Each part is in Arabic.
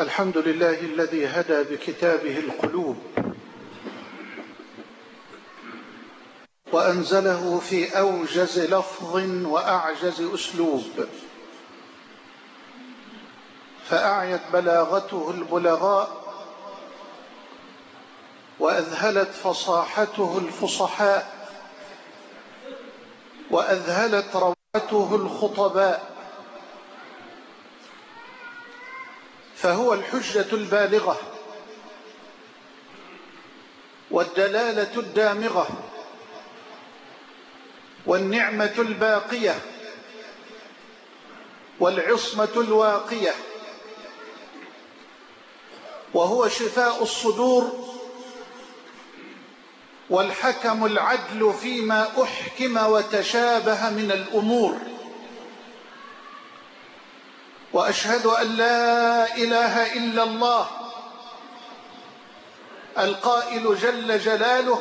الحمد لله الذي هدى بكتابه القلوب وأنزله في أوجز لفظ وأعجز أسلوب، فأعيت بلاغته البلغاء وأذهلت فصاحته الفصحاء وأذهلت روعته الخطباء، فهو الحجة البالغة والدلالة الدامغة والنعمة الباقية والعصمة الواقية، وهو شفاء الصدور والحكم العدل فيما أحكم وتشابه من الأمور. وأشهد أن لا إله إلا الله القائل جل جلاله: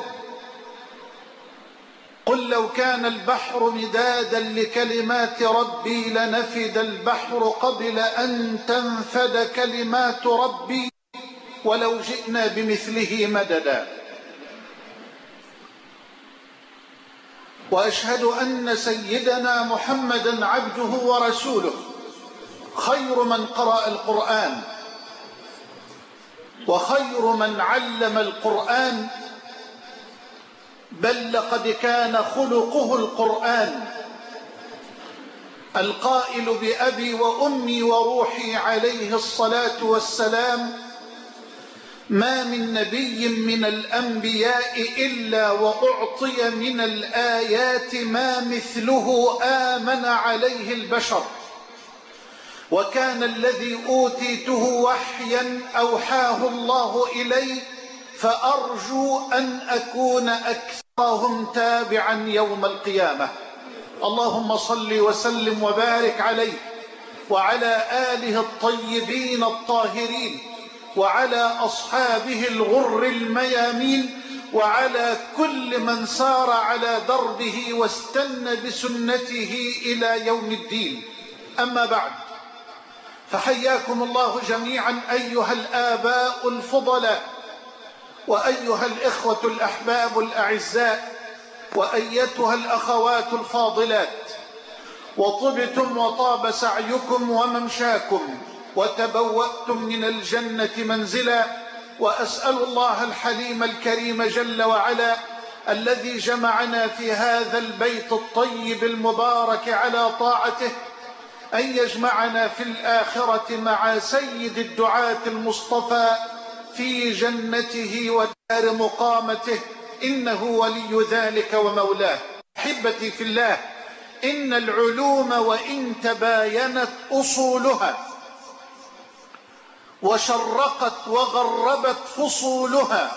قل لو كان البحر مدادا لكلمات ربي لنفد البحر قبل أن تنفد كلمات ربي ولو جئنا بمثله مددا. وأشهد أن سيدنا محمدا عبده ورسوله، خير من قرأ القرآن وخير من علم القرآن، بل لقد كان خلقه القرآن، القائل بأبي وأمي وروحي عليه الصلاة والسلام: ما من نبي من الأنبياء إلا وأعطي من الآيات ما مثله آمن عليه البشر، وكان الذي أوتيته وحيا أوحاه الله إلي، فأرجو أن أكون أكثرهم تابعا يوم القيامة. اللهم صل وسلم وبارك عليه وعلى آله الطيبين الطاهرين وعلى أصحابه الغر الميامين وعلى كل من سار على دربه واستنى بسنته إلى يوم الدين. أما بعد، فحياكم الله جميعا أيها الآباء الفضلاء وأيها الإخوة الأحباب الأعزاء وأيتها الأخوات الفاضلات، وطبتم وطاب سعيكم وممشاكم وتبوأتم من الجنة منزلا. وأسأل الله الحليم الكريم جل وعلا الذي جمعنا في هذا البيت الطيب المبارك على طاعته أن يجمعنا في الآخرة مع سيد الدعاة المصطفى في جنته ودار مقامته، إنه ولي ذلك ومولاه. أحبتي في الله، إن العلوم وإن تباينت أصولها وشرقت وغربت فصولها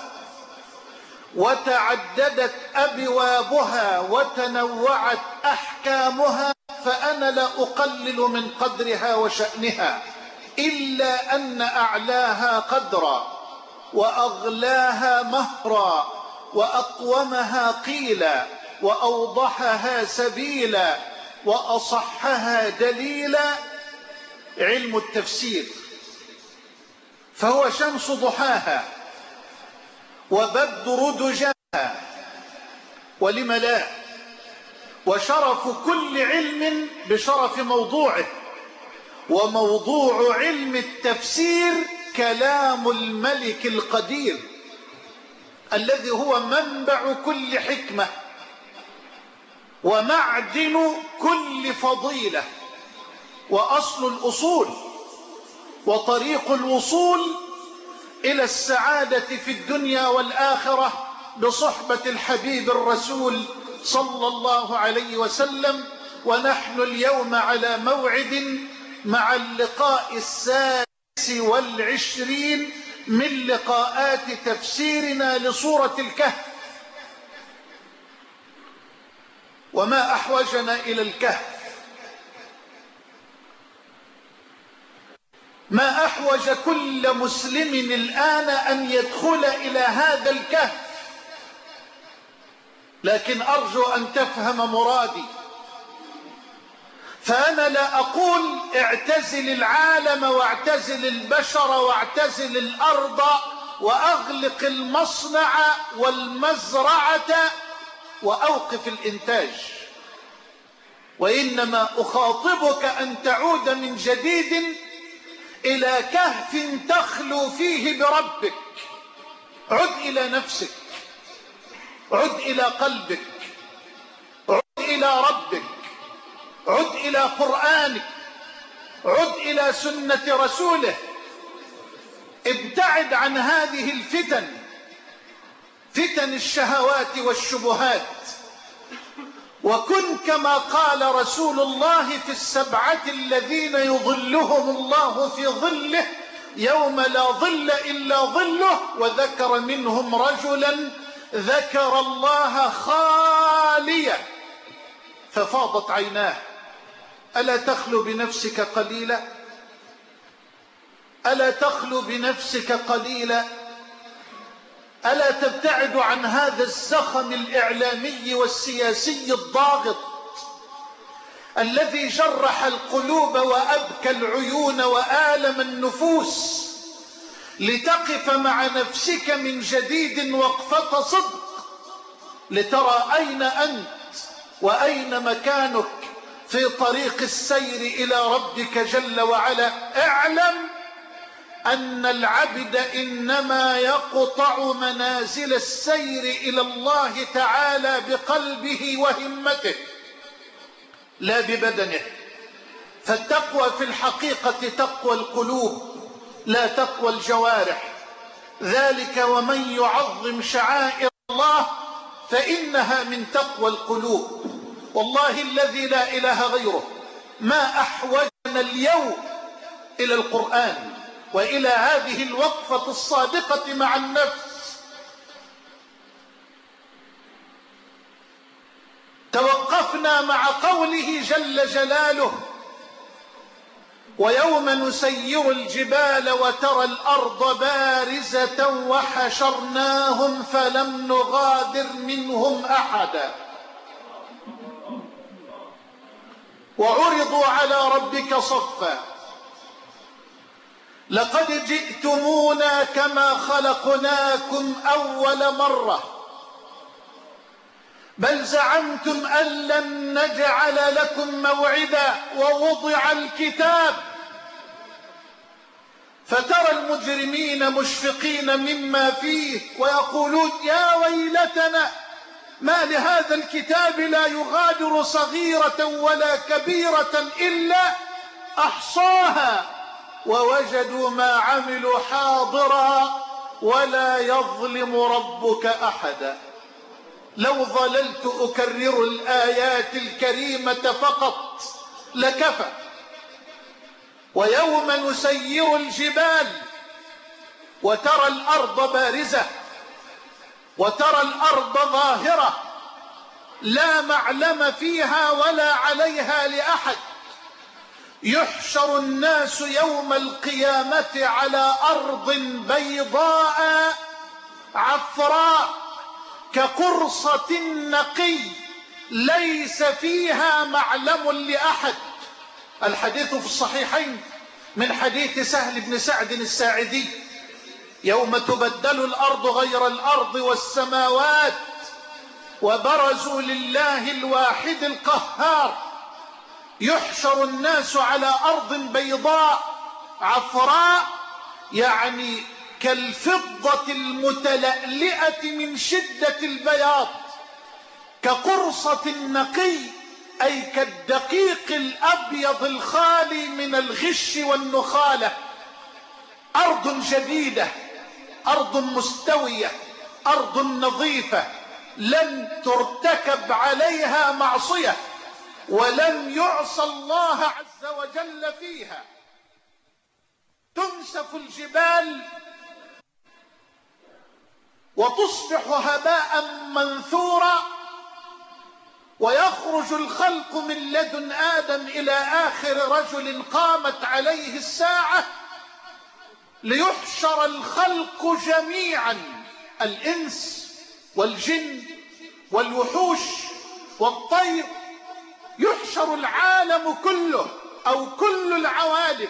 وتعددت أبوابها وتنوعت أحكامها، فأنا لا أقلل من قدرها وشأنها، إلا أن أعلاها قدرا وأغلاها مهرا وأقومها قيلا وأوضحها سبيلا وأصحها دليلا علم التفسير، فهو شمس ضحاها وبدر دجاها، ولم لا، وشرف كل علم بشرف موضوعه، وموضوع علم التفسير كلام الملك القدير الذي هو منبع كل حكمة ومعدن كل فضيلة وأصل الأصول وطريق الوصول إلى السعادة في الدنيا والآخرة بصحبة الحبيب الرسول صلى الله عليه وسلم. ونحن اليوم على موعد مع اللقاء السادس والعشرين من لقاءات تفسيرنا لسورة الكهف. وما أحوجنا إلى الكهف؟ ما أحوج كل مسلم الآن أن يدخل إلى هذا الكهف، لكن أرجو أن تفهم مرادي. فأنا لا أقول اعتزل العالم واعتزل البشر واعتزل الأرض وأغلق المصنع والمزرعة وأوقف الإنتاج، وإنما أخاطبك أن تعود من جديد إلى كهف تخلو فيه بربك. عد إلى نفسك، عد إلى قلبك، عد إلى ربك، عد إلى قرآنك، عد إلى سنة رسوله. ابتعد عن هذه الفتن، فتن الشهوات والشبهات، وكن كما قال رسول الله في السبعة الذين يظلهم الله في ظله يوم لا ظل إلا ظله، وذكر منهم رجلا ذكر الله خاليا ففاضت عيناه. ألا تخلو بنفسك قليلا؟ ألا تخلو بنفسك قليلا؟ ألا تبتعد عن هذا الزخم الإعلامي والسياسي الضاغط الذي جرح القلوب وأبكى العيون وآلم النفوس، لتقف مع نفسك من جديد وقفة صدق لترى أين أنت وأين مكانك في طريق السير إلى ربك جل وعلا. اعلم أن العبد إنما يقطع منازل السير إلى الله تعالى بقلبه وهمته لا ببدنه، فالتقوى في الحقيقة تقوى القلوب لا تقوى الجوارح. ذلك ومن يعظم شعائر الله فإنها من تقوى القلوب. والله الذي لا إله غيره ما أحوجنا اليوم إلى القرآن وإلى هذه الوقفة الصادقة مع النفس. توقفنا مع قوله جل جلاله: ويوم نسير الجبال وترى الأرض بارزة وحشرناهم فلم نغادر منهم أحدا وعرضوا على ربك صفا لقد جئتمونا كما خلقناكم أول مرة بل زعمتم أن لن نجعل لكم موعدا ووضع الكتاب فترى المجرمين مشفقين مما فيه ويقولون يا ويلتنا ما لهذا الكتاب لا يغادر صغيرة ولا كبيرة إلا أحصاها ووجدوا ما عملوا حاضرا ولا يظلم ربك أحدا. لو ظللت أكرر الآيات الكريمة فقط لكفى. ويوم نسير الجبال وترى الأرض بارزة وترى الأرض ظاهرة لا معلم فيها ولا عليها لأحد. يحشر الناس يوم القيامة على أرض بيضاء عفراء كقرصة نقي ليس فيها معلم لأحد. الحديث في الصحيحين من حديث سهل بن سعد الساعدي: يوم تبدل الأرض غير الأرض والسماوات وبرزوا لله الواحد القهار يحشر الناس على أرض بيضاء عفراء يعني كالفضة المتلألئة من شدة البياض كقرصة نقي أي كالدقيق الأبيض الخالي من الغش والنخالة. أرض جديدة، أرض مستوية، أرض نظيفة لم ترتكب عليها معصية ولم يعصى الله عز وجل فيها. تنسف الجبال وتصبح هباء منثورا ويخرج الخلق من لدن آدم إلى آخر رجل قامت عليه الساعة ليحشر الخلق جميعا، الإنس والجن والوحوش والطير، يحشر العالم كله أو كل العوالم،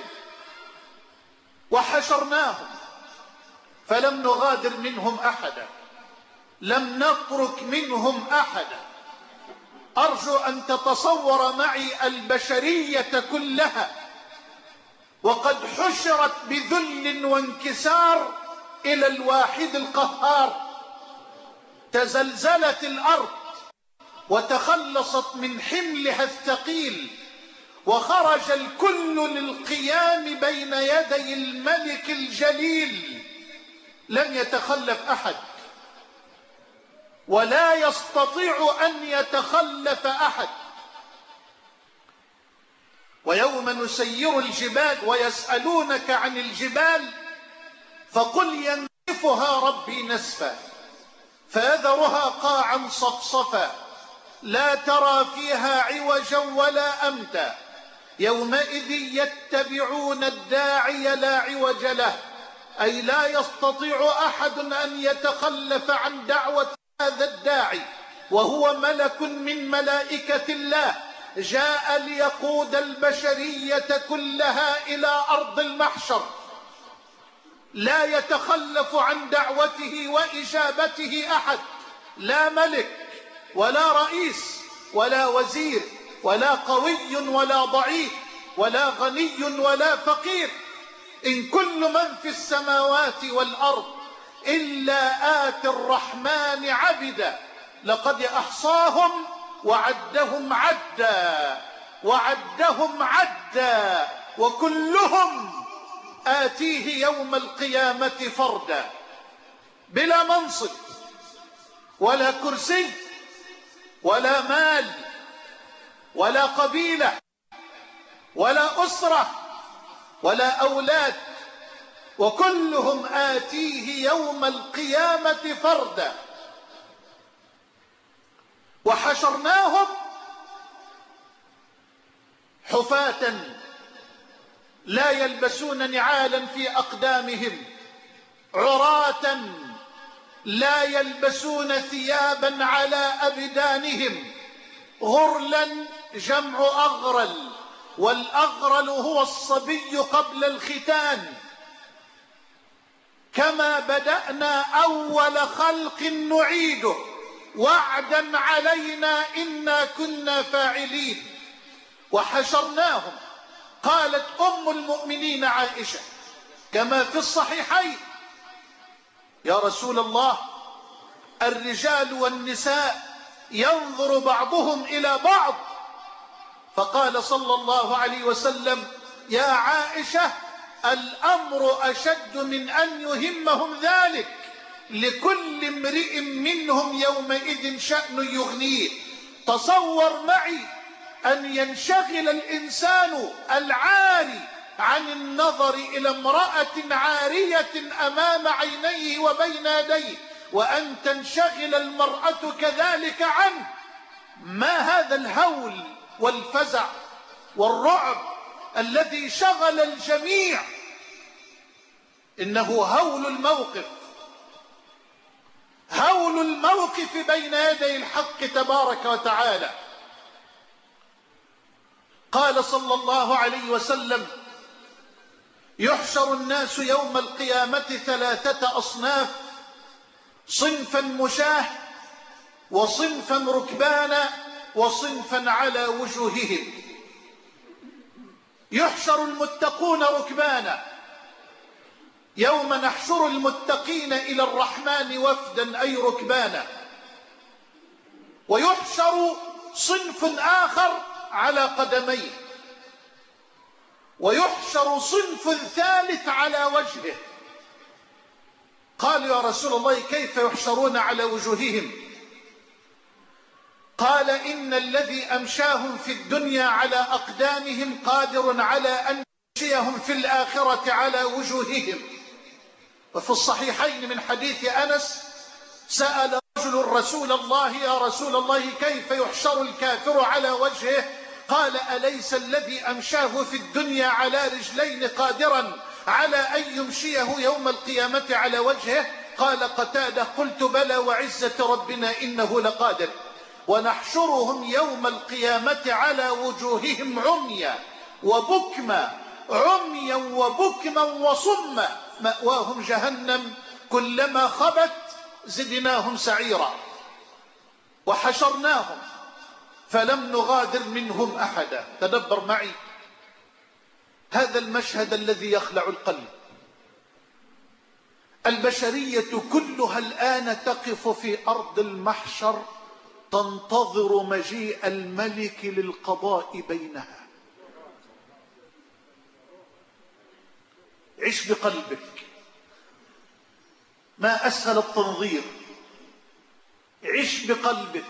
وحشرناهم فلم نغادر منهم أحدا، لم نترك منهم أحدا. أرجو أن تتصور معي البشرية كلها وقد حشرت بذل وانكسار إلى الواحد القهار. تزلزلت الأرض وتخلصت من حملها الثقيل، وخرج الكل للقيام بين يدي الملك الجليل. لن يتخلف أحد ولا يستطيع أن يتخلف أحد. ويوم نسير الجبال ويسألونك عن الجبال فقل ينسفها ربي نسفا فيذرها قاعا صفصفا لا ترى فيها عوجا ولا أمتا يومئذ يتبعون الداعي لا عوج له، أي لا يستطيع أحد أن يتخلف عن دعوة هذا الداعي، وهو ملك من ملائكة الله جاء ليقود البشرية كلها إلى أرض المحشر. لا يتخلف عن دعوته وإجابته أحد، لا ملك ولا رئيس ولا وزير ولا قوي ولا ضعيف ولا غني ولا فقير، إن كل من في السماوات والأرض إلا آتي الرحمن عبدا لقد أحصاهم وعدهم عدا وعدهم عدا وكلهم آتيه يوم القيامة فردا، بلا منصب ولا كرسي ولا مال ولا قبيلة ولا أسرة ولا أولاد، وكلهم آتيه يوم القيامة فردا. وحشرناهم حفاة لا يلبسون نعالا في أقدامهم، عراة لا يلبسون ثيابا على أبدانهم، غرلا جمع أغرل، والأغرل هو الصبي قبل الختان. كما بدأنا أول خلق نعيده وعدا علينا إنا كنا فاعلين. وحشرناهم، قالت أم المؤمنين عائشة كما في الصحيحين: يا رسول الله، الرجال والنساء ينظر بعضهم إلى بعض، فقال صلى الله عليه وسلم: يا عائشة، الأمر أشد من أن يهمهم ذلك، لكل امرئ منهم يومئذ شأن يغنيه. تصور معي أن ينشغل الإنسان العاري عن النظر إلى امرأة عارية أمام عينيه وبين يديه، وأن تنشغل المرأة كذلك عنه. ما هذا الهول والفزع والرعب الذي شغل الجميع؟ إنه هول الموقف، هول الموقف بين يدي الحق تبارك وتعالى. قال صلى الله عليه وسلم: يحشر الناس يوم القيامة 3 أصناف: صنفا مشاه، وصنفا ركبانا، وصنفا على وجوههم. يحشر المتقون ركبانا، يوم نحشر المتقين إلى الرحمن وفدا أي ركبانا. ويحشر صنف آخر على قدميه، ويحشر صنف ثالث على وجهه. قالوا: يا رسول الله، كيف يحشرون على وجوههم؟ قال: إن الذي أمشاهم في الدنيا على أقدامهم قادر على أن يمشيهم في الآخرة على وجوههم. وفي الصحيحين من حديث أنس: سأل رجل رسول الله: يا رسول الله، كيف يحشر الكافر على وجهه؟ قال: أليس الذي أمشاه في الدنيا على رجلين قادرا على أن يمشيه يوم القيامة على وجهه؟ قال قتادة: قلت بلى وعزة ربنا إنه لقادر. ونحشرهم يوم القيامة على وجوههم عميا وبكما وصما مأواهم جهنم كلما خبت زدناهم سعيرا وحشرناهم فلم نغادر منهم أحدا. تدبر معي هذا المشهد الذي يخلع القلب. البشرية كلها الآن تقف في أرض المحشر تنتظر مجيء الملك للقضاء بينها. عش بقلبك، ما أسهل التنظير. عش بقلبك.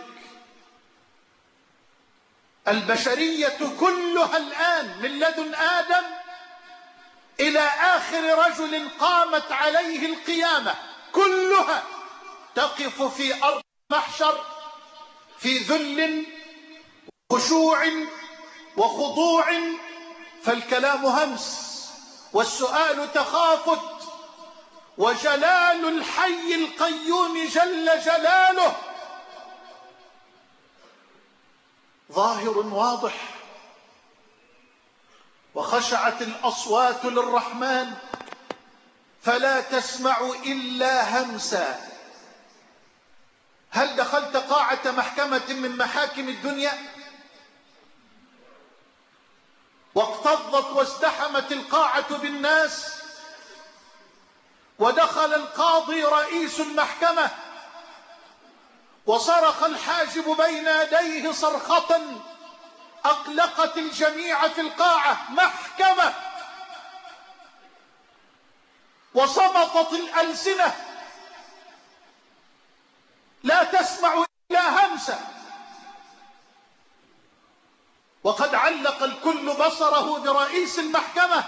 البشرية كلها الآن من لدن آدم إلى آخر رجل قامت عليه القيامة كلها تقف في أرض المحشر في ذل وخشوع وخضوع، فالكلام همس والسؤال تخافت، وجلال الحي القيوم جل جلاله ظاهر واضح. وخشعت الأصوات للرحمن فلا تسمع إلا همسا. هل دخلت قاعة محكمة من محاكم الدنيا واكتظت وازدحمت القاعة بالناس ودخل القاضي رئيس المحكمة وصرخ الحاجب بين يديه صرخة أقلقت الجميع في القاعة؟ محكمة. وصمتت الألسنة لا تسمع إلا همسا، وقد علق الكل بصره برئيس المحكمة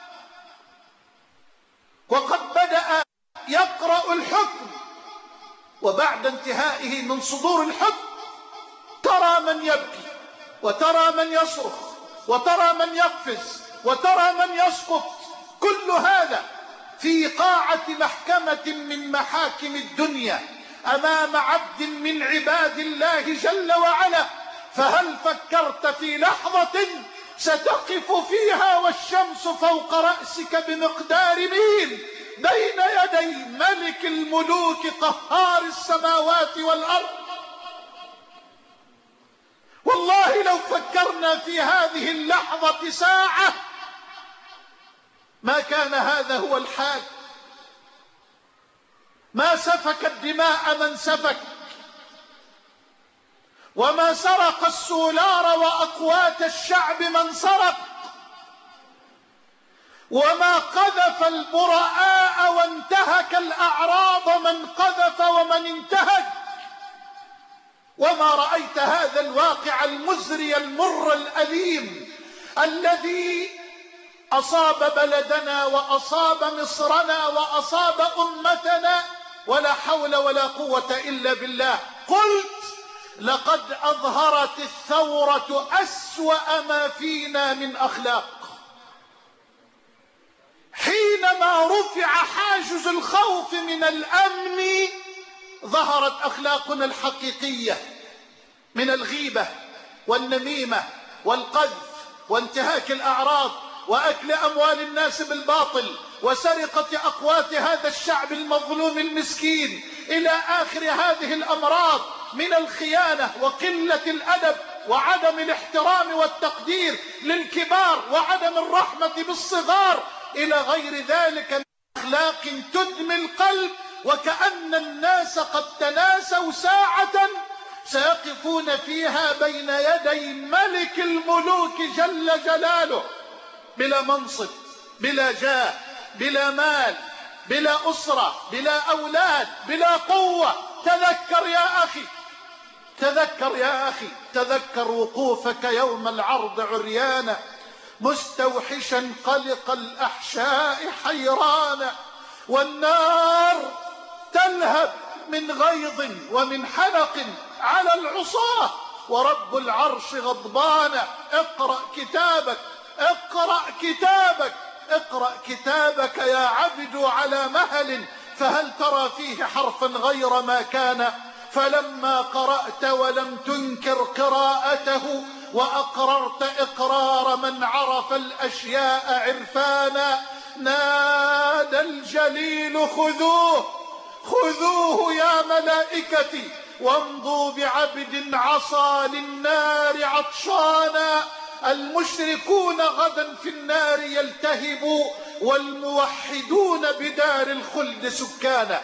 وقد بدأ يقرأ الحكم. وبعد انتهائه من صدور الحكم ترى من يبكي وترى من يصرخ وترى من يقفز وترى من يسقط، كل هذا في قاعة محكمة من محاكم الدنيا أمام عبد من عباد الله جل وعلا. فهل فكرت في لحظة ستقف فيها والشمس فوق رأسك بمقدار ميل بين يدي ملك الملوك قهار السماوات والأرض؟ والله لو فكرنا في هذه اللحظة ساعة ما كان هذا هو الحال. ما سفك الدماء من سفك، وما سرق السولار وأقوات الشعب من سرق، وما قذف البراء وانتهك الأعراض من قذف ومن انتهك، وما رأيت هذا الواقع المزري المر الأليم الذي أصاب بلدنا وأصاب مصرنا وأصاب أمتنا، ولا حول ولا قوة إلا بالله. قلت لقد أظهرت الثورة أسوأ ما فينا من أخلاق. حينما رفع حاجز الخوف من الأمن ظهرت أخلاقنا الحقيقية من الغيبة والنميمة والقذف وانتهاك الأعراض وأكل أموال الناس بالباطل وسرقة أقوات هذا الشعب المظلوم المسكين إلى آخر هذه الأمراض من الخيانة وقلة الأدب وعدم الاحترام والتقدير للكبار وعدم الرحمة بالصغار إلى غير ذلك من أخلاق تدمي القلب. وكأن الناس قد تناسوا ساعة سيقفون فيها بين يدي ملك الملوك جل جلاله بلا منصب بلا جاه بلا مال بلا أسرة بلا أولاد بلا قوة. تذكر يا أخي، تذكر يا أخي، تذكر وقوفك يوم العرض عريانا مستوحشا قلق الأحشاء حيرانا، والنار تلهب من غيظ ومن حنق على العصاة ورب العرش غضبان. اقرأ كتابك، اقرأ كتابك، اقرأ كتابك يا عبد على مهل، فهل ترى فيه حرفا غير ما كان؟ فلما قرأت ولم تنكر قراءته وأقررت إقرار من عرف الأشياء عرفانا، نادى الجليل خذوه خذوه يا ملائكتي وامضوا بعبد عصى للنار عطشانا. المشركون غدا في النار يلتهبوا والموحدون بدار الخلد سكانا.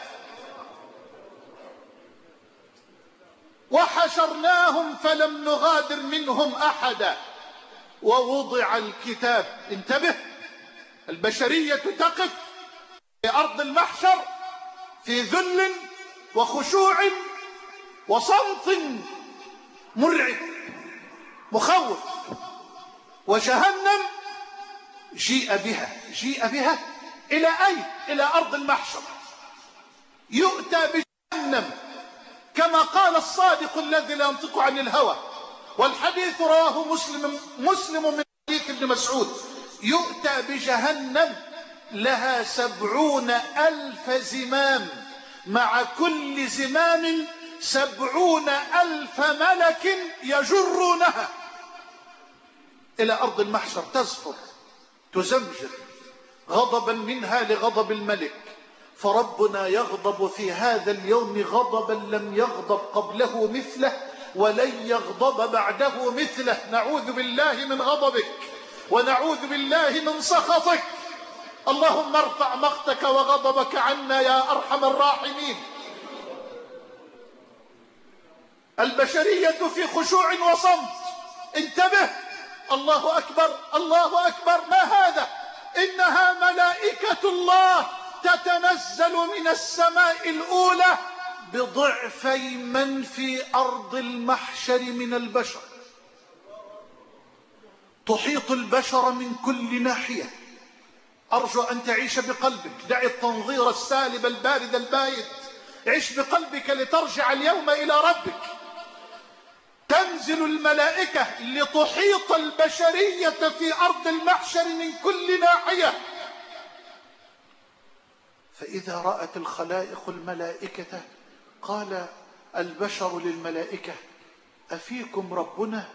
وحشرناهم فلم نغادر منهم أحدا ووضع الكتاب. انتبه، البشرية تقف في أرض المحشر في ذل وخشوع وصمت مرعب مخوف، وجهنم جيء بها إلى أين؟ إلى أرض المحشر. يؤتى بجهنم كما قال الصادق الذي لا ينطق عن الهوى، والحديث رواه مسلم من حديث ابن مسعود. يؤتى بجهنم لها 70,000 زمام، مع كل زمام 70,000 ملك يجرونها إلى أرض المحشر، تزفر تزمجر غضبا منها لغضب الملك. فربنا يغضب في هذا اليوم غضبا لم يغضب قبله مثله ولن يغضب بعده مثله. نعوذ بالله من غضبك ونعوذ بالله من سخطك. اللهم ارفع مقتك وغضبك عنا يا أرحم الراحمين. البشرية في خشوع وصمت. انتبه، الله أكبر الله أكبر. ما هذا؟ إنها ملائكة الله تتنزل من السماء الأولى بضعفي من في أرض المحشر من البشر، تحيط البشر من كل ناحية. أرجو أن تعيش بقلبك، دع التنظير السالب البارد البايت، عش بقلبك لترجع اليوم إلى ربك. تنزل الملائكة لتحيط البشرية في أرض المحشر من كل ناحية. فإذا رأت الخلائق الملائكة قال البشر للملائكة أفيكم ربنا؟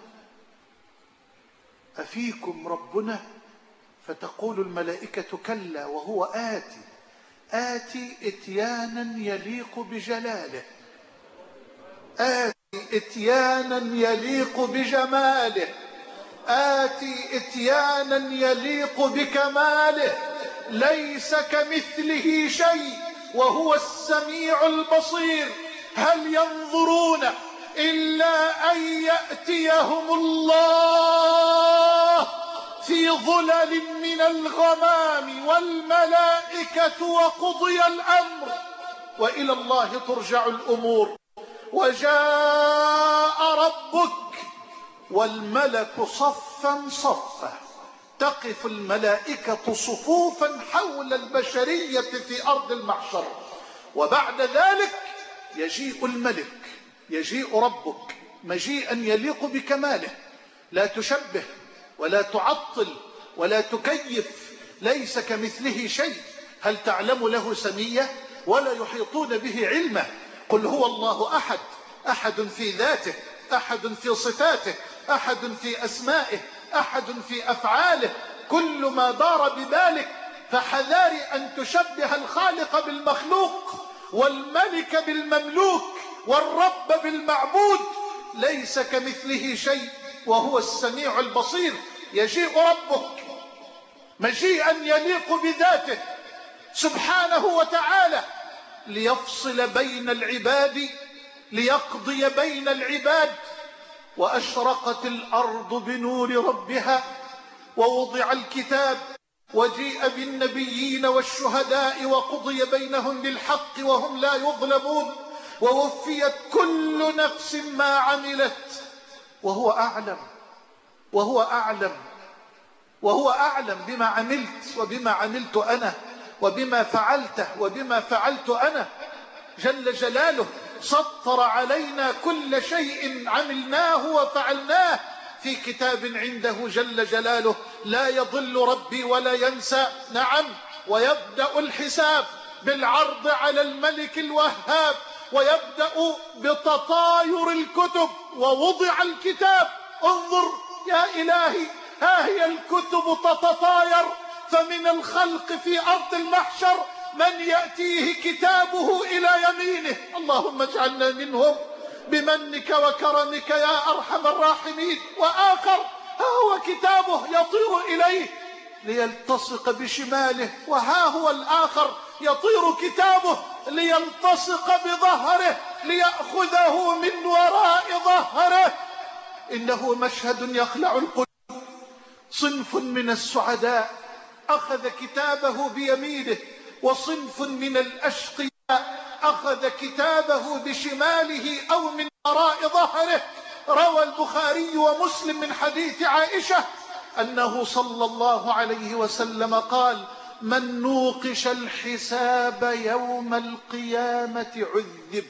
أفيكم ربنا؟ فتقول الملائكة كلا وهو آتي إتيانا يليق بجلاله، آتي إتيانا يليق بجماله، آتي إتيانا يليق بكماله، ليس كمثله شيء وهو السميع البصير. هل ينظرون إلا أن يأتيهم الله في ظلل من الغمام والملائكة وقضي الأمر وإلى الله ترجع الأمور. وجاء ربك والملك صفا صفا، تقف الملائكة صفوفا حول البشرية في أرض المحشر. وبعد ذلك يجيء الملك، يجيء ربك مجيئا يليق بكماله، لا تشبه ولا تعطل ولا تكيف، ليس كمثله شيء. هل تعلم له سمية؟ ولا يحيطون به علمه. قل هو الله أحد، أحد في ذاته، أحد في صفاته، أحد في أسمائه، أحد في أفعاله. كل ما دار ببالك فحذار أن تشبه الخالق بالمخلوق والملك بالمملوك والرب بالمعبود. ليس كمثله شيء وهو السميع البصير. يجيء ربك مجيئا يليق بذاته سبحانه وتعالى ليفصل بين العباد، ليقضي بين العباد. وأشرقت الأرض بنور ربها ووضع الكتاب وجيء بالنبيين والشهداء وقضي بينهم بالحق وهم لا يظلمون، ووفيت كل نفس ما عملت وهو أعلم بما عملت وبما عملت أنا وبما فعلته وبما فعلت أنا. جل جلاله سطر علينا كل شيء عملناه وفعلناه في كتاب عنده جل جلاله، لا يضل ربي ولا ينسى. نعم، ويبدأ الحساب بالعرض على الملك الوهاب ويبدأ بتطاير الكتب. ووضع الكتاب، انظر يا إلهي، ها هي الكتب تتطاير، فمن الخلق في أرض المحشر من يأتيه كتابه إلى يمينه، اللهم اجعلنا منهم بمنك وكرمك يا أرحم الراحمين. وآخر ها هو كتابه يطير إليه ليلتصق بشماله، وها هو الآخر يطير كتابه ليلتصق بظهره ليأخذه من وراء ظهره. إنه مشهد يخلع القلوب. صنف من السعداء أخذ كتابه بيمينه، وصنف من الأشقياء أخذ كتابه بشماله أو من وراء ظهره. روى البخاري ومسلم من حديث عائشة أنه صلى الله عليه وسلم قال: من نوقش الحساب يوم القيامة عذب.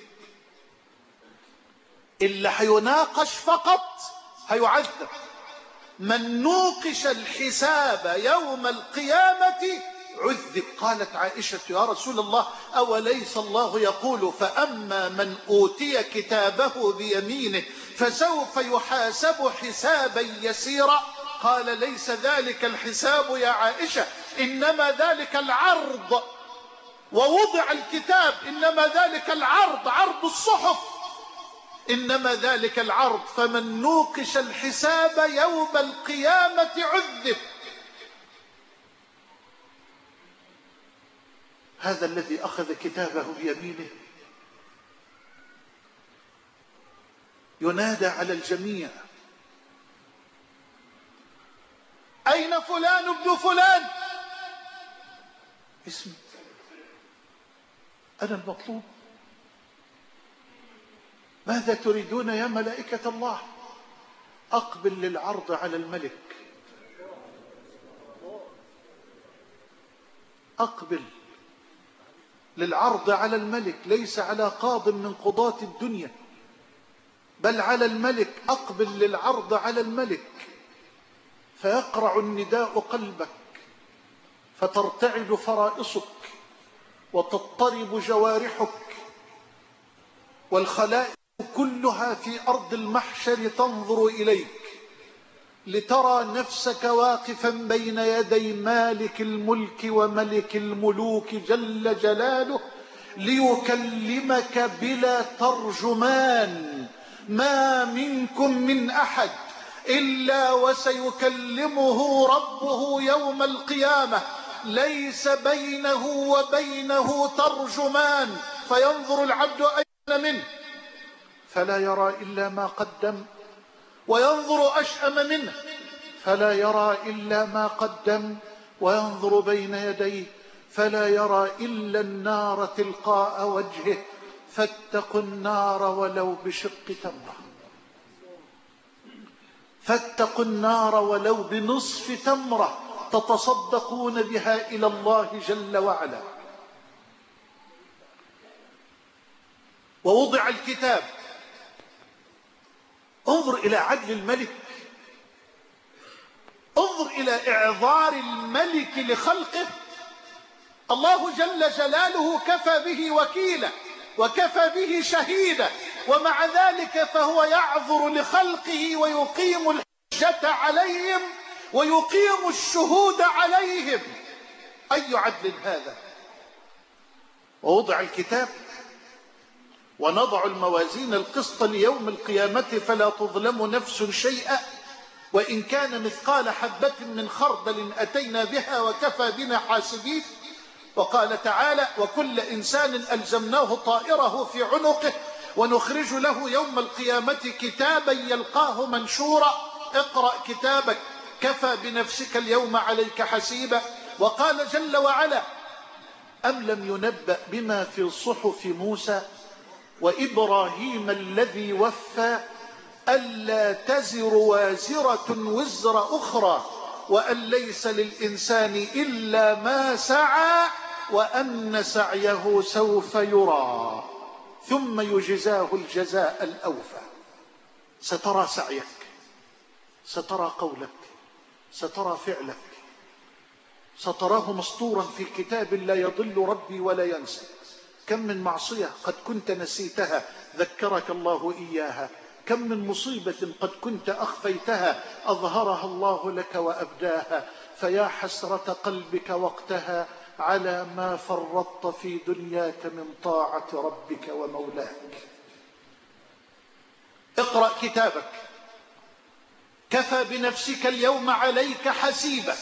اللي هيناقش فقط هيعذب. من نوقش الحساب يوم القيامة عذب. قالت عائشة: يا رسول الله، أوليس الله يقول فأما من أوتي كتابه بيمينه فسوف يحاسب حسابا يسيرا؟ قال: ليس ذلك الحساب يا عائشة، إنما ذلك العرض. ووضع الكتاب، إنما ذلك العرض، عرض الصحف، إنما ذلك العرض. فمن نوقش الحساب يوم القيامة عذب. هذا الذي أخذ كتابه بيمينه ينادى على الجميع: أين فلان ابن فلان؟ اسمي، أنا المطلوب. ماذا تريدون يا ملائكة الله؟ أقبل للعرض على الملك. أقبل للعرض على الملك، ليس على قاض من قضاة الدنيا، بل على الملك. أقبل للعرض على الملك. فيقرع النداء قلبك، فترتعد فرائصك، وتضطرب جوارحك، والخلائق كلها في أرض المحشر تنظر إليك لترى نفسك واقفا بين يدي مالك الملك وملك الملوك جل جلاله ليكلمك بلا ترجمان. ما منكم من أحد إلا وسيكلمه ربه يوم القيامة، ليس بينه وبينه ترجمان. فينظر العبد أين منه فلا يرى إلا ما قدم، وينظر أشأم منه فلا يرى إلا ما قدم، وينظر بين يديه فلا يرى إلا النار تلقاء وجهه. فاتقوا النار ولو بشق تمرة، فاتقوا النار ولو بنصف تمرة تتصدقون بها إلى الله جل وعلا. ووضع الكتاب. انظر إلى عدل الملك، انظر إلى إعذار الملك لخلقه. الله جل جلاله كفى به وكيلا وكفى به شهيدا، ومع ذلك فهو يعذر لخلقه ويقيم الحجة عليهم ويقيم الشهود عليهم. أي عدل هذا؟ ووضع الكتاب. ونضع الموازين القسط ليوم القيامة فلا تظلم نفس شيئا وإن كان مثقال حبة من خردل أتينا بها وكفى بنا حاسبين. وقال تعالى: وكل إنسان ألزمناه طائره في عنقه ونخرج له يوم القيامة كتابا يلقاه منشورا اقرأ كتابك كفى بنفسك اليوم عليك حسيبا. وقال جل وعلا: أم لم ينبأ بما في صحف موسى وإبراهيم الذي وفى ألا تزر وازرة وزر أخرى وأن ليس للإنسان إلا ما سعى وأن سعيه سوف يرى ثم يجزاه الجزاء الأوفى. سترى سعيك، سترى قولك، سترى فعلك، ستراه مسطورا في كتاب لا يضل ربي ولا ينسى. كم من معصية قد كنت نسيتها ذكرك الله إياها، كم من مصيبة قد كنت أخفيتها أظهرها الله لك وأبداها، فيا حسرة قلبك وقتها على ما فرطت في دنياك من طاعة ربك ومولاك. اقرأ كتابك، كفى بنفسك اليوم عليك حسيبا.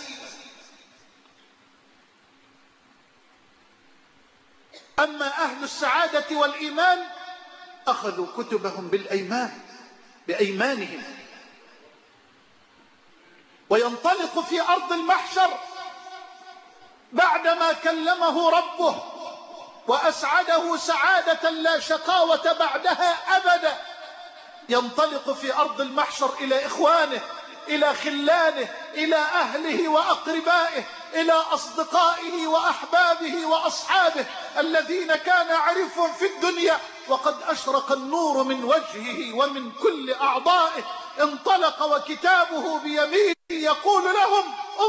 أما أهل السعادة والإيمان أخذوا كتبهم بأيمانهم، وينطلق في أرض المحشر بعدما كلمه ربه وأسعده سعادة لا شقاوة بعدها أبدا، ينطلق في أرض المحشر إلى إخوانه، إلى خلانه، إلى أهله وأقربائه، إلى أصدقائه وأحبابه وأصحابه الذين كان يعرفهم في الدنيا، وقد أشرق النور من وجهه ومن كل أعضائه. انطلق وكتابه بيمينه يقول لهم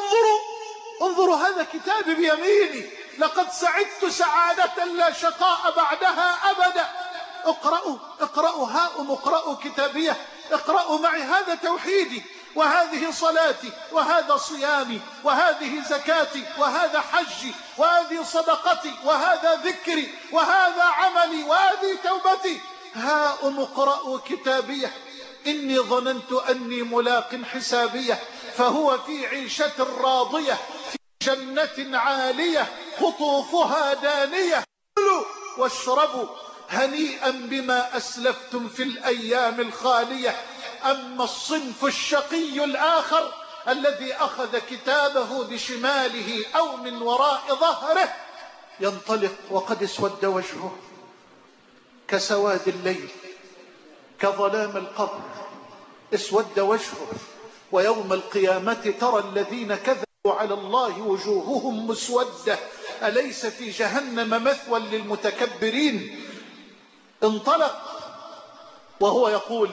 انظروا هذا كتابي بيميني، لقد سعدت سعادة لا شقاء بعدها أبدا. اقرأوا هاؤم اقرأوا كتابيه، اقرأوا معي، هذا توحيدي، وهذه صلاتي، وهذا صيامي، وهذه زكاتي، وهذا حجي، وهذه صدقتي، وهذا ذكري، وهذا عملي، وهذه توبتي. هاؤم اقرأوا كتابيه إني ظننت أني ملاق حسابيه، فهو في عيشة راضية في جنة عالية قطوفها دانية، كلوا واشربوا هنيئا بما أسلفتم في الأيام الخالية. أما الصنف الشقي الآخر الذي أخذ كتابه بشماله أو من وراء ظهره ينطلق وقد اسود وجهه كسواد الليل، كظلام القبر، اسود وجهه. ويوم القيامة ترى الذين كذبوا على الله وجوههم مسودة، أليس في جهنم مثوى للمتكبرين؟ انطلق وهو يقول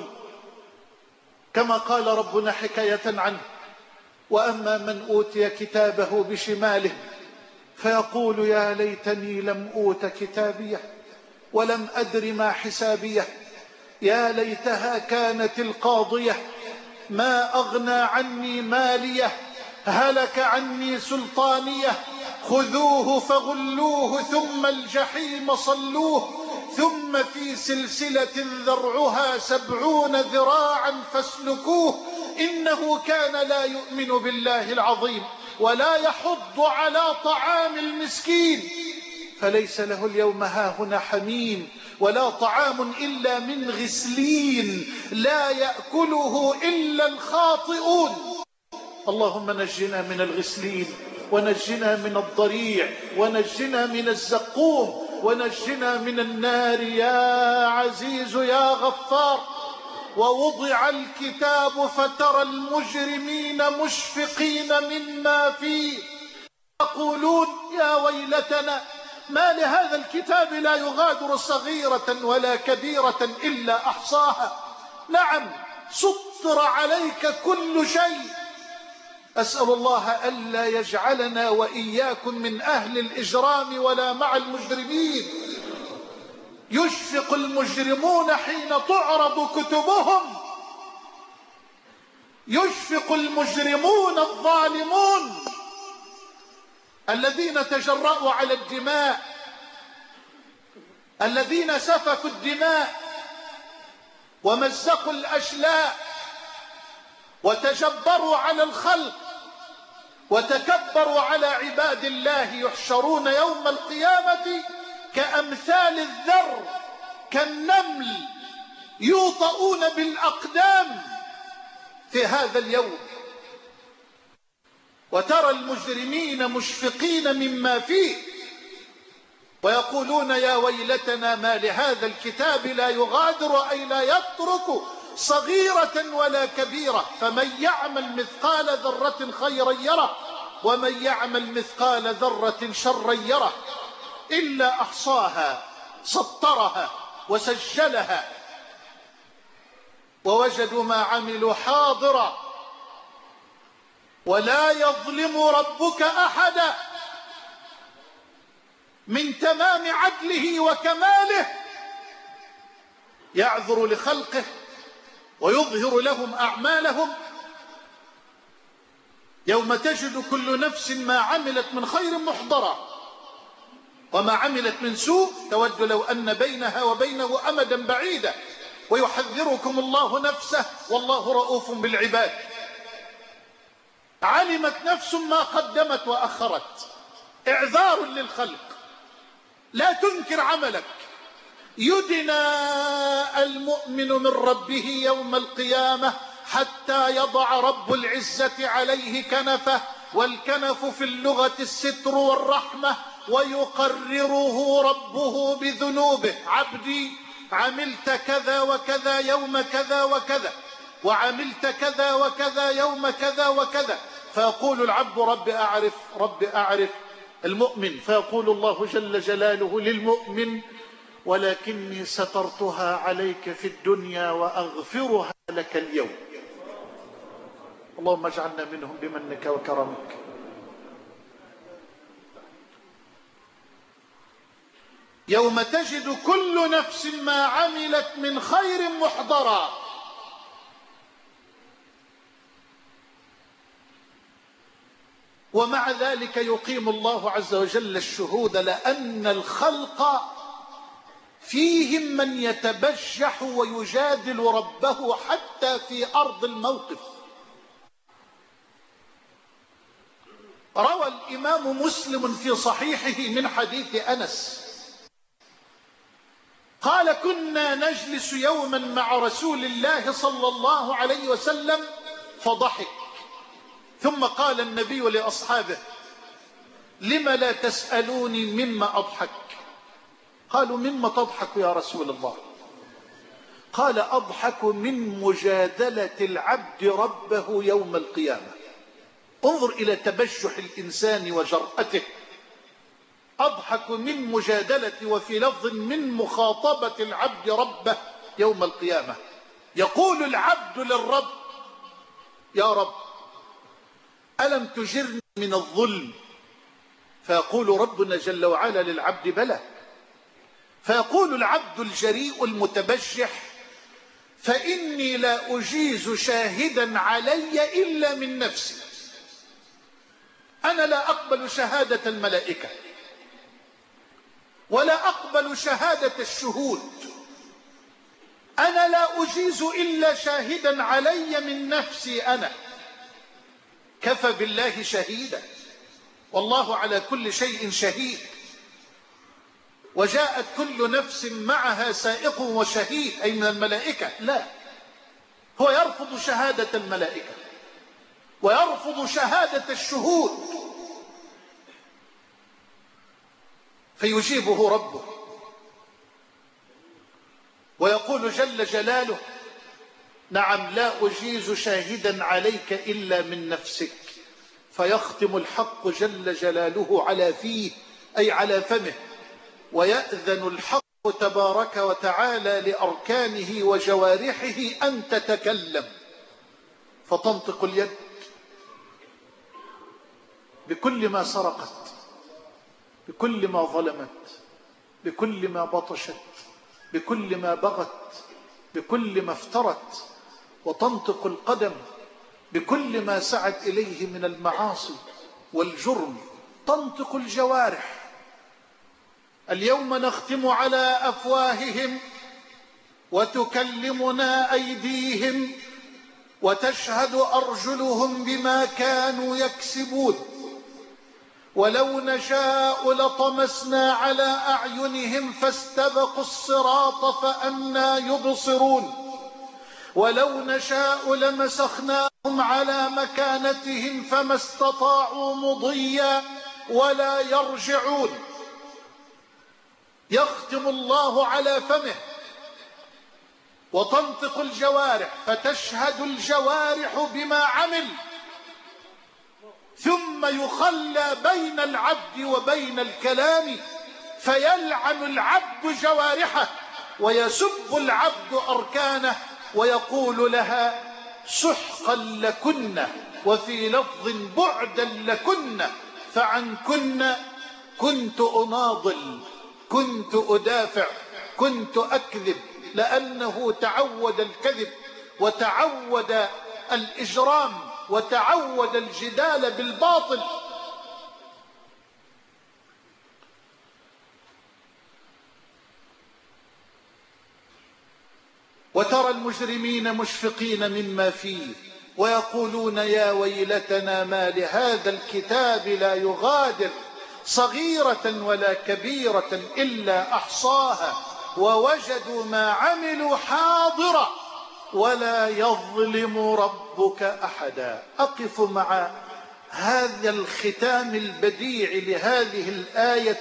كما قال ربنا حكاية عنه: وأما من أوتي كتابه بشماله فيقول يا ليتني لم أوت كتابيه ولم أدر ما حسابيه، يا ليتها كانت القاضية، ما أغنى عني ماليه، هلك عني سلطانيه، خذوه فغلوه ثم الجحيم صلوه، ثم في سلسلة ذرعها 70 ذراعا فاسلكوه، إنه كان لا يؤمن بالله العظيم ولا يحض على طعام المسكين، فليس له اليوم هاهنا حميم ولا طعام إلا من غسلين لا يأكله إلا الخاطئون. اللهم نجنا من الغسلين، ونجنا من الضريع، ونجنا من الزقوم، ونجنا من النار يا عزيز يا غفار. ووضع الكتاب فترى المجرمين مشفقين مما فيه يقولون يا ويلتنا ما لهذا الكتاب لا يغادر صغيرة ولا كبيرة إلا أحصاها. نعم سطر عليك كل شيء. أسأل الله ألا يجعلنا وإياكم من أهل الإجرام ولا مع المجرمين. يشفق المجرمون حين تعرض كتبهم، يشفق المجرمون الظالمون الذين تجرأوا على الدماء، الذين سفكوا الدماء ومزقوا الأشلاء وتجبروا على الخلق وتكبروا على عباد الله، يحشرون يوم القيامة كأمثال الذر كالنمل يوطؤون بالأقدام في هذا اليوم. وترى المجرمين مشفقين مما فيه ويقولون يا ويلتنا ما لهذا الكتاب لا يغادر أي لا يترك صغيرة ولا كبيرة، فمن يعمل مثقال ذرة خيرا يره ومن يعمل مثقال ذرة شرا يره، إلا أحصاها سطرها وسجلها ووجدوا ما عملوا حاضرا ولا يظلم ربك أحدا. من تمام عدله وكماله يعذر لخلقه ويظهر لهم أعمالهم. يوم تجد كل نفس ما عملت من خير محضرا وما عملت من سوء تود لو أن بينها وبينه أمدا بعيدا ويحذركم الله نفسه والله رؤوف بالعباد. علمت نفس ما قدمت وأخرت، إعذار للخلق. لا تنكر عملك. يدنى المؤمن من ربه يوم القيامة حتى يضع رب العزة عليه كنفه، والكنف في اللغة الستر والرحمة، ويقرره ربه بذنوبه. عبدي عملت كذا وكذا يوم كذا وكذا، وعملت كذا وكذا يوم كذا وكذا، فيقول العبد رب أعرف رب أعرف المؤمن، فيقول الله جل جلاله للمؤمن ولكني سترتها عليك في الدنيا وأغفرها لك اليوم. اللهم اجعلنا منهم بمنك وكرمك. يوم تجد كل نفس ما عملت من خير محضرا. ومع ذلك يقيم الله عز وجل الشهود، لأن الخلق فيهم من يتبجح ويجادل ربه حتى في أرض الموقف. روى الإمام مسلم في صحيحه من حديث أنس قال: كنا نجلس يوما مع رسول الله صلى الله عليه وسلم فضحك، ثم قال النبي لأصحابه: لم لا تسألوني مما أضحك؟ قالوا: مما تضحك يا رسول الله؟ قال: أضحك من مجادلة العبد ربه يوم القيامة. انظر إلى تبجح الإنسان وجرأته. أضحك من مجادلة، وفي لفظ من مخاطبة العبد ربه يوم القيامة. يقول العبد للرب: يا رب ألم تجرني من الظلم؟ فيقول ربنا جل وعلا للعبد: بلى. فيقول العبد الجريء المتبجح: فإني لا أجيز شاهدا علي إلا من نفسي. أنا لا أقبل شهادة الملائكة ولا أقبل شهادة الشهود. أنا لا أجيز إلا شاهدا علي من نفسي أنا. كفى بالله شهيدا، والله على كل شيء شهيد. وجاءت كل نفس معها سائق وشهيد، أي من الملائكة. لا، هو يرفض شهادة الملائكة ويرفض شهادة الشهود، فيجيبه ربه ويقول جل جلاله: نعم لا أجيز شاهدا عليك إلا من نفسك. فيختم الحق جل جلاله على فيه، أي على فمه، ويأذن الحق تبارك وتعالى لأركانه وجوارحه أن تتكلم، فتنطق اليد بكل ما سرقت، بكل ما ظلمت، بكل ما بطشت، بكل ما بغت، بكل ما افترت، وتنطق القدم بكل ما سعت إليه من المعاصي والجرم. تنطق الجوارح: اليوم نختم على أفواههم وتكلمنا أيديهم وتشهد أرجلهم بما كانوا يكسبون، ولو نشاء لطمسنا على أعينهم فاستبقوا الصراط فأنى يبصرون، ولو نشاء لمسخناهم على مكانتهم فما استطاعوا مضيا ولا يرجعون. يختم الله على فمه وتنطق الجوارح، فتشهد الجوارح بما عمل، ثم يخلى بين العبد وبين الكلام، فيلعن العبد جوارحه ويسب العبد أركانه ويقول لها: سحقا لكن، وفي لفظ بعدا لكن، فعنكن كنت أناضل، كنت أدافع، كنت أكذب، لأنه تعود الكذب وتعود الإجرام وتعود الجدال بالباطل. وترى المجرمين مشفقين مما فيه ويقولون يا ويلتنا ما لهذا الكتاب لا يغادر صغيرة ولا كبيرة إلا أحصاها ووجدوا ما عملوا حاضرا ولا يظلم ربك أحدا. أقف مع هذا الختام البديع لهذه الآية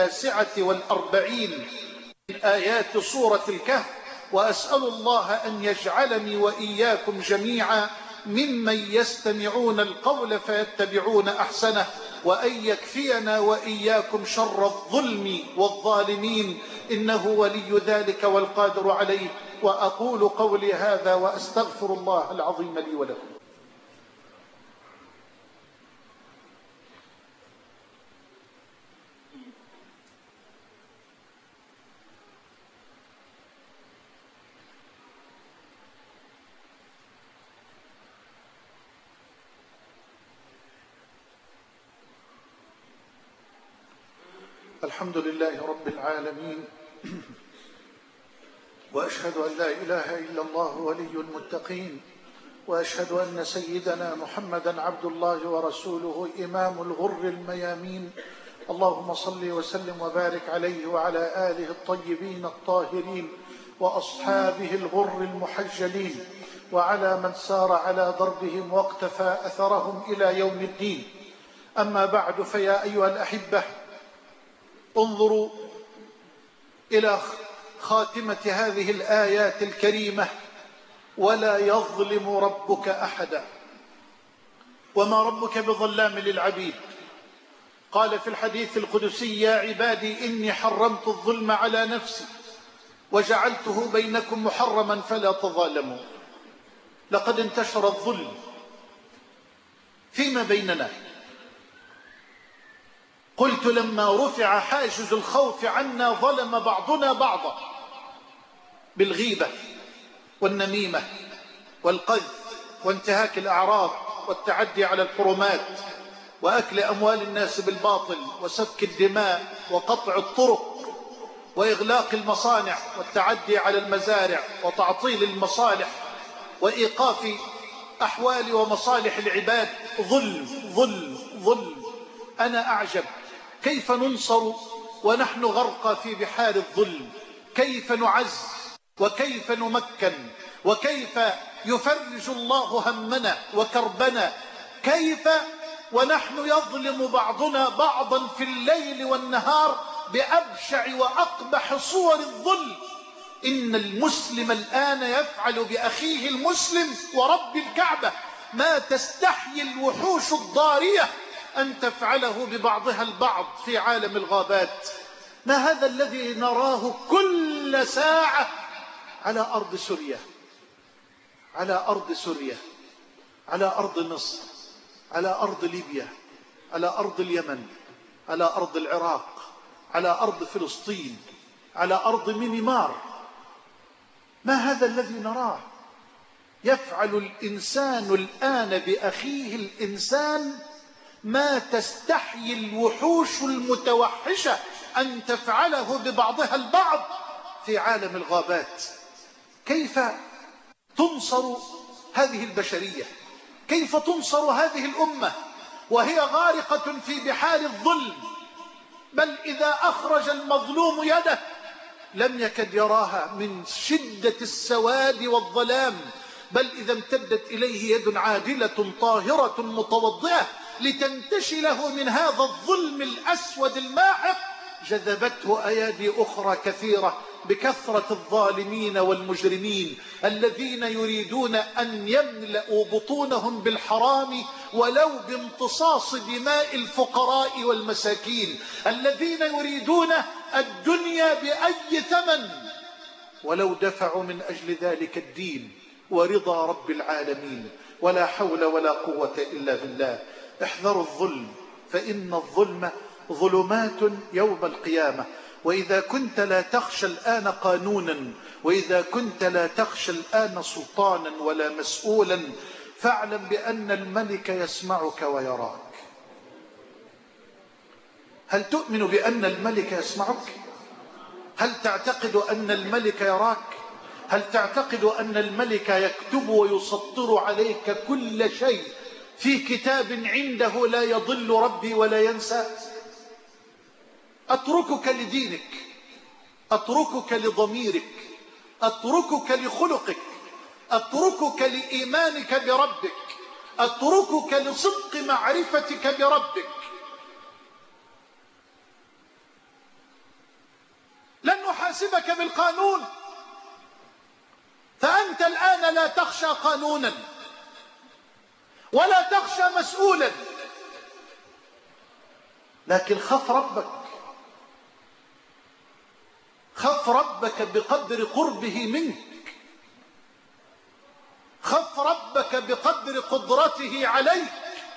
49 من آيات سورة الكهف، وأسأل الله أن يجعلني وإياكم جميعا ممن يستمعون القول فيتبعون أحسنه، وأن يكفينا وإياكم شر الظلم والظالمين، إنه ولي ذلك والقادر عليه. وأقول قولي هذا وأستغفر الله العظيم لي ولكم. الحمد لله رب العالمين، وأشهد أن لا إله إلا الله ولي المتقين، وأشهد أن سيدنا محمدا عبد الله ورسوله إمام الغر الميامين. اللهم صل وسلم وبارك عليه وعلى آله الطيبين الطاهرين وأصحابه الغر المحجلين وعلى من سار على ضربهم واقتفى أثرهم إلى يوم الدين. أما بعد، فيا أيها الأحبة، انظروا إلى خاتمة هذه الآيات الكريمة: ولا يظلم ربك أحدا. وما ربك بظلام للعبيد. قال في الحديث القدسي: يا عبادي إني حرمت الظلم على نفسي وجعلته بينكم محرما فلا تظالموا. لقد انتشر الظلم فيما بيننا. قلت لما رفع حاجز الخوف عنا ظلم بعضنا بعضا بالغيبة والنميمة والقذف وانتهاك الأعراض والتعدي على الحرمات وأكل أموال الناس بالباطل وسفك الدماء وقطع الطرق وإغلاق المصانع والتعدي على المزارع وتعطيل المصالح وإيقاف أحوال ومصالح العباد. ظلم ظلم ظلم. أنا أعجب كيف ننصر ونحن غرقى في بحار الظلم، كيف نعز وكيف نمكن وكيف يفرج الله همنا وكربنا، كيف ونحن يظلم بعضنا بعضا في الليل والنهار بأبشع وأقبح صور الظلم. إن المسلم الآن يفعل بأخيه المسلم ورب الكعبة ما تستحيي الوحوش الضارية أن تفعله ببعضها البعض في عالم الغابات. ما هذا الذي نراه كل ساعة على أرض سوريا، على أرض سوريا، على أرض مصر، على أرض ليبيا، على أرض اليمن، على أرض العراق، على أرض فلسطين، على أرض مينمار؟ ما هذا الذي نراه؟ يفعل الإنسان الآن بأخيه الإنسان ما تستحيي الوحوش المتوحشة أن تفعله ببعضها البعض في عالم الغابات. كيف تنصر هذه البشرية؟ كيف تنصر هذه الأمة وهي غارقة في بحار الظلم؟ بل إذا أخرج المظلوم يده لم يكد يراها من شدة السواد والظلام، بل إذا امتدت إليه يد عادلة طاهرة متوضئة لتنتشله من هذا الظلم الأسود الماحق جذبته أيادي أخرى كثيرة بكثرة الظالمين والمجرمين الذين يريدون أن يملأوا بطونهم بالحرام ولو بامتصاص دماء الفقراء والمساكين، الذين يريدون الدنيا بأي ثمن ولو دفعوا من أجل ذلك الدين ورضا رب العالمين. ولا حول ولا قوة إلا بالله. احذروا الظلم، فإن الظلم ظلمات يوم القيامة. وإذا كنت لا تخشى الآن قانونا، وإذا كنت لا تخشى الآن سلطانا ولا مسؤولا، فاعلم بأن الملك يسمعك ويراك. هل تؤمن بأن الملك يسمعك؟ هل تعتقد أن الملك يراك؟ هل تعتقد أن الملك يكتب ويسطر عليك كل شيء في كتاب عنده لا يضل ربي ولا ينسى؟ أتركك لدينك، أتركك لضميرك، أتركك لخلقك، أتركك لإيمانك بربك، أتركك لصدق معرفتك بربك. لن نحاسبك بالقانون، فأنت الآن لا تخشى قانونا ولا تخشى مسؤولا، لكن خف ربك، خف ربك بقدر قربه منك، خف ربك بقدر قدرته عليك،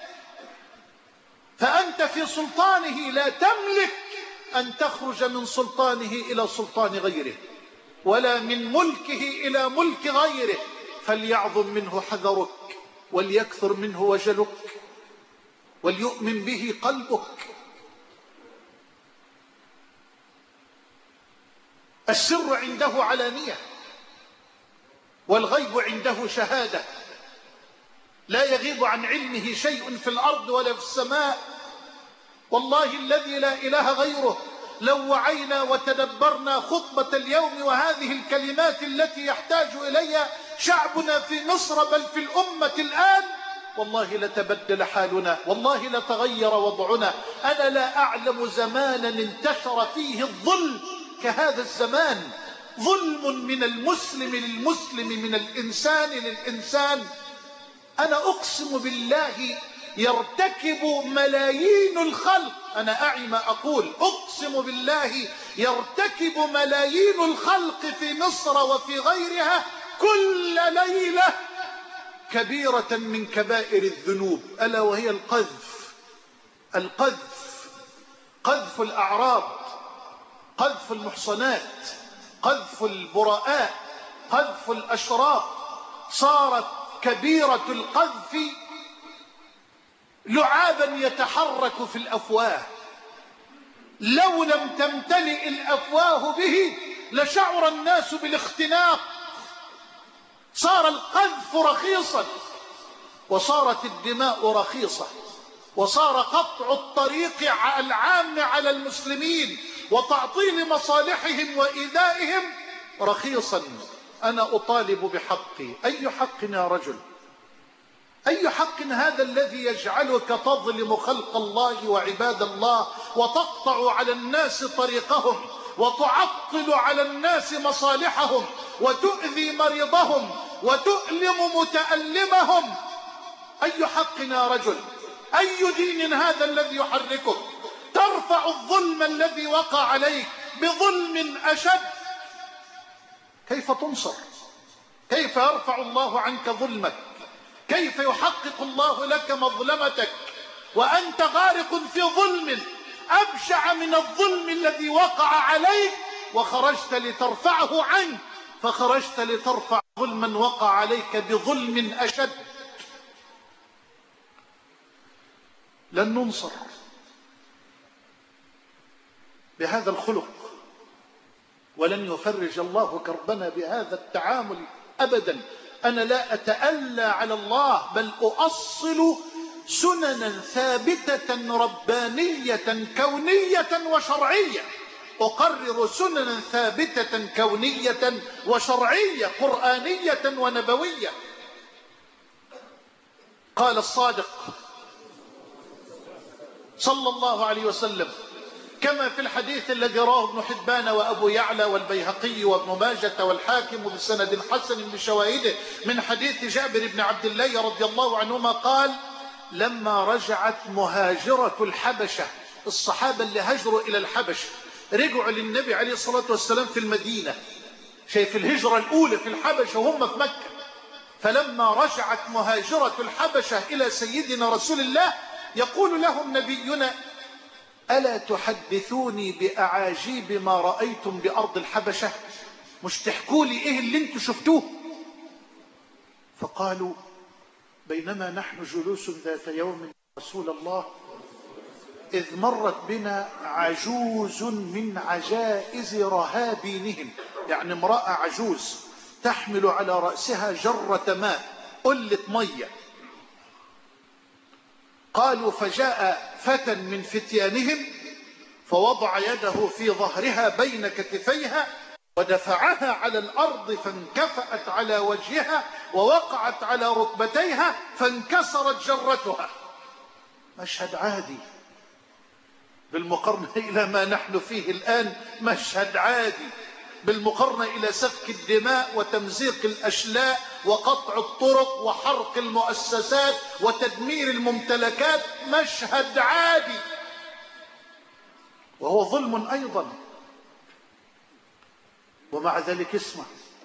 فأنت في سلطانه، لا تملك أن تخرج من سلطانه إلى سلطان غيره، ولا من ملكه إلى ملك غيره. فليعظم منه حذرك، وليكثر منه وجلك، وليؤمن به قلبك. السر عنده علانية، والغيب عنده شهادة، لا يغيب عن علمه شيء في الأرض ولا في السماء. والله الذي لا إله غيره، لو وعينا وتدبرنا خطبة اليوم وهذه الكلمات التي يحتاج إليها شعبنا في مصر بل في الأمة الآن، والله لتبدل حالنا، والله لتغير وضعنا. أنا لا أعلم زمانا انتشر فيه الظلم كهذا الزمان، ظلم من المسلم للمسلم، من الإنسان للإنسان. أنا أقسم بالله يرتكب ملايين الخلق، أنا أعي ما أقول، أقسم بالله يرتكب ملايين الخلق في مصر وفي غيرها كل ليلة كبيرة من كبائر الذنوب، ألا وهي القذف. القذف، قذف الأعراض، قذف المحصنات، قذف البراء، قذف الأشراف. صارت كبيرة القذف لعابا يتحرك في الأفواه، لو لم تمتلئ الأفواه به لشعر الناس بالاختناق. صار القذف رخيصا، وصارت الدماء رخيصة، وصار قطع الطريق العام على المسلمين وتعطيل مصالحهم وإيذائهم رخيصا. أنا أطالب بحقي. أي حق يا رجل؟ أي حق هذا الذي يجعلك تظلم خلق الله وعباد الله، وتقطع على الناس طريقهم، وتعطل على الناس مصالحهم، وتؤذي مريضهم، وتؤلم متألمهم؟ أي حق يا رجل؟ أي دين هذا الذي يحركك؟ ترفع الظلم الذي وقع عليك بظلم أشد. كيف تنصر؟ كيف يرفع الله عنك ظلمك؟ كيف يحقق الله لك مظلمتك وأنت غارق في ظلم أبشع من الظلم الذي وقع عليك، وخرجت لترفعه عنك، فخرجت لترفع ظلما وقع عليك بظلم أشد. لن ننصر بهذا الخلق، ولن يفرج الله كربنا بهذا التعامل أبدا. أنا لا أتألى على الله، بل أؤصل سننا ثابتة ربانية كونية وشرعية، أقرر سننا ثابتة كونية وشرعية قرآنية ونبوية. قال الصادق صلى الله عليه وسلم كما في الحديث الذي رواه ابن حبان وأبو يعلى والبيهقي وابن ماجة والحاكم بسند حسن بشواهده من حديث جابر بن عبد الله رضي الله عنهما قال: لما رجعت مهاجرة الحبشة، الصحابة اللي هاجروا إلى الحبشة رجعوا للنبي عليه الصلاة والسلام في المدينة، شايف الهجرة الأولى في الحبشة وهم في مكة. فلما رجعت مهاجرة الحبشة إلى سيدنا رسول الله يقول لهم نبينا: ألا تحدثوني بأعاجيب ما رأيتم بأرض الحبشة؟ مش تحكوا لي إيه اللي انتوا شفتوه؟ فقالوا بينما نحن جلوس ذات يوم رسول الله إذ مرت بنا عجوز من عجائز رهابينهم، يعني امرأة عجوز تحمل على رأسها جرة ماء، قلة مية. قالوا فجاء فتى من فتيانهم فوضع يده في ظهرها بين كتفيها ودفعها على الأرض فانكفأت على وجهها ووقعت على ركبتيها فانكسرت جرتها. مشهد عادي بالمقارنة إلى ما نحن فيه الآن، مشهد عادي بالمقارنة إلى سفك الدماء وتمزيق الأشلاء وقطع الطرق وحرق المؤسسات وتدمير الممتلكات، مشهد عادي وهو ظلم أيضا. ومع ذلك اسمع،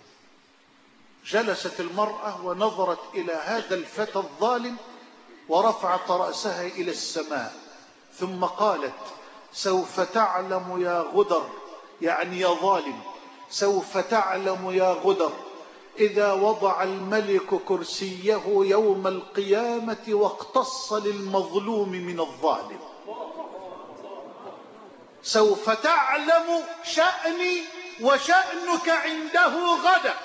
جلست المرأة ونظرت إلى هذا الفتى الظالم ورفعت رأسها إلى السماء ثم قالت سوف تعلم يا غدر، يعني يا ظالم، سوف تعلم يا غدر إذا وضع الملك كرسيه يوم القيامة واقتص للمظلوم من الظالم. سوف تعلم شأني وشأنك عنده غدا.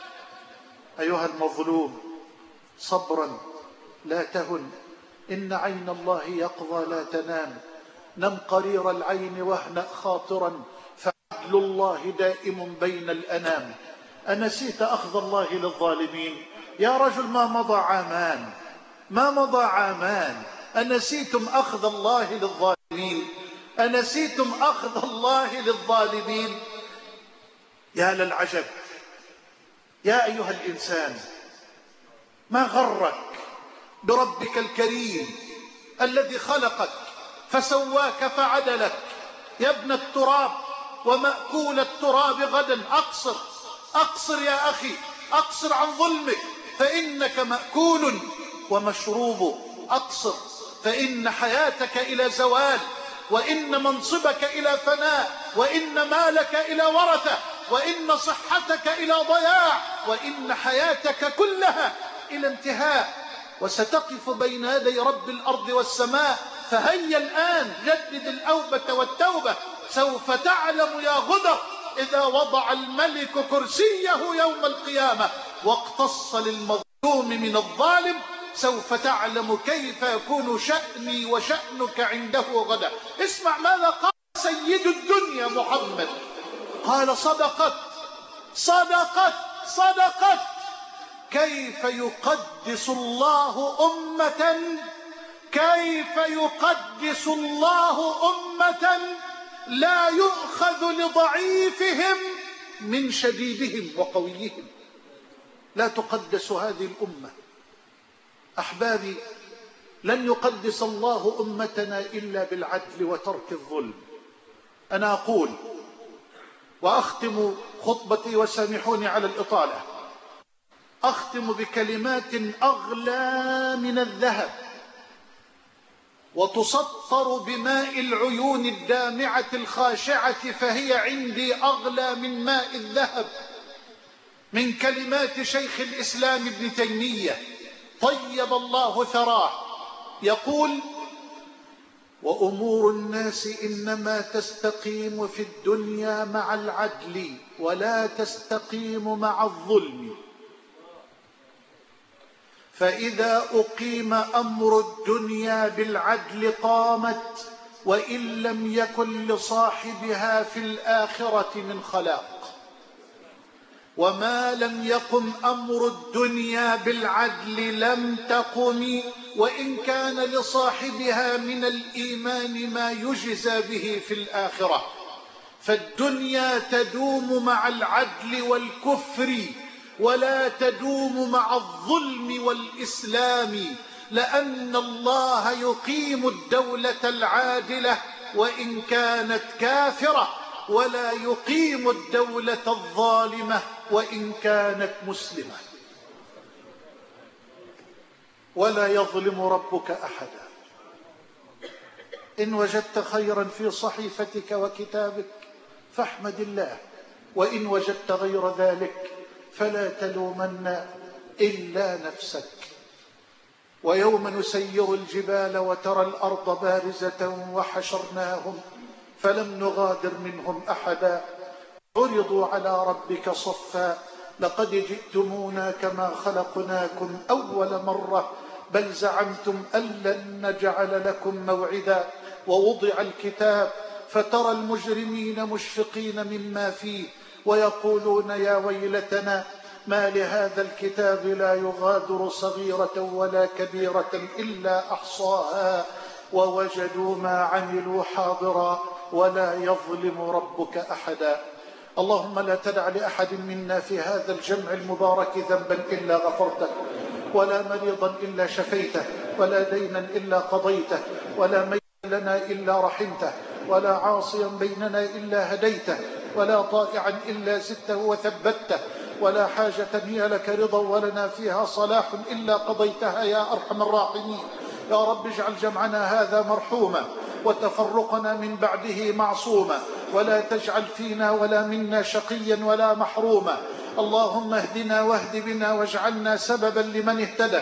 أيها المظلوم صبرا لا تهن، إن عين الله يقظى لا تنام، نم قرير العين واهنأ خاطرا فعدل الله دائم بين الأنام. أنسيت أخذ الله للظالمين؟ يا رجل ما مضى عامان، ما مضى عامان، أنسيتم أخذ الله للظالمين؟ أنسيتم أخذ الله للظالمين؟ يا للعجب يا أيها الإنسان، ما غرك بربك الكريم الذي خلقك فسواك فعدلك؟ يا ابن التراب ومأكول التراب غدا أقصر، أقصر يا أخي، أقصر عن ظلمك فإنك مأكول ومشروب، أقصر فإن حياتك إلى زوال، وإن منصبك إلى فناء، وإن مالك إلى ورثة، وإن صحتك إلى ضياع، وإن حياتك كلها إلى انتهاء، وستقف بين يدي رب الأرض والسماء. فهيا الآن جدد الأوبة والتوبة. سوف تعلم يا غدر إذا وضع الملك كرسيه يوم القيامة واقتص للمظلوم من الظالم، سوف تعلم كيف يكون شأني وشأنك عنده غدا. اسمع ماذا قال سيد الدنيا محمد، قال صدقت صدقت صدقت. كيف يقدس الله أمة، كيف يقدس الله أمة لا يؤخذ لضعيفهم من شديدهم وقويهم؟ لا تقدس هذه الأمة. أحبابي، لن يقدس الله أمتنا إلا بالعدل وترك الظلم. أنا أقول وأختم خطبتي وسامحوني على الإطالة، أختم بكلمات أغلى من الذهب وتسطر بماء العيون الدامعة الخاشعة، فهي عندي أغلى من ماء الذهب، من كلمات شيخ الإسلام ابن تيمية طيب الله ثراه، يقول وأمور الناس إنما تستقيم في الدنيا مع العدل ولا تستقيم مع الظلم، فإذا أقيم أمر الدنيا بالعدل قامت، وإن لم يكن لصاحبها في الآخرة من خلاق. وما لم يقم أمر الدنيا بالعدل لم تقم، وإن كان لصاحبها من الإيمان ما يجزى به في الآخرة. فالدنيا تدوم مع العدل والكفر ولا تدوم مع الظلم والإسلام، لأن الله يقيم الدولة العادلة وإن كانت كافرة، ولا يقيم الدولة الظالمة وإن كانت مسلمة. ولا يظلم ربك أحدا. إن وجدت خيرا في صحيفتك وكتابك فاحمد الله، وإن وجدت غير ذلك فلا تلومن إلا نفسك. ويوم نسير الجبال وترى الأرض بارزة وحشرناهم فلم نغادر منهم أحدا عرضوا على ربك صفا لقد جئتمونا كما خلقناكم أول مرة بل زعمتم أن لن نجعل لكم موعدا. ووضع الكتاب فترى المجرمين مشفقين مما فيه ويقولون يا ويلتنا ما لهذا الكتاب لا يغادر صغيرة ولا كبيرة إلا أحصاها ووجدوا ما عملوا حاضرا ولا يظلم ربك أحدا. اللهم لا تدع لأحد منا في هذا الجمع المبارك ذنبا إلا غفرته، ولا مريضا إلا شفيته، ولا دينا إلا قضيته، ولا ميتا لنا إلا رحمته، ولا عاصيا بيننا إلا هديته، ولا طائعا إلا زدته وثبته، ولا حاجة هي لك رضا ولنا فيها صلاح إلا قضيتها يا أرحم الراحمين. يا رب اجعل جمعنا هذا مرحوما وتفرقنا من بعده معصوما، ولا تجعل فينا ولا منا شقيا ولا محروما. اللهم اهدنا واهد بنا واجعلنا سببا لمن اهتدى.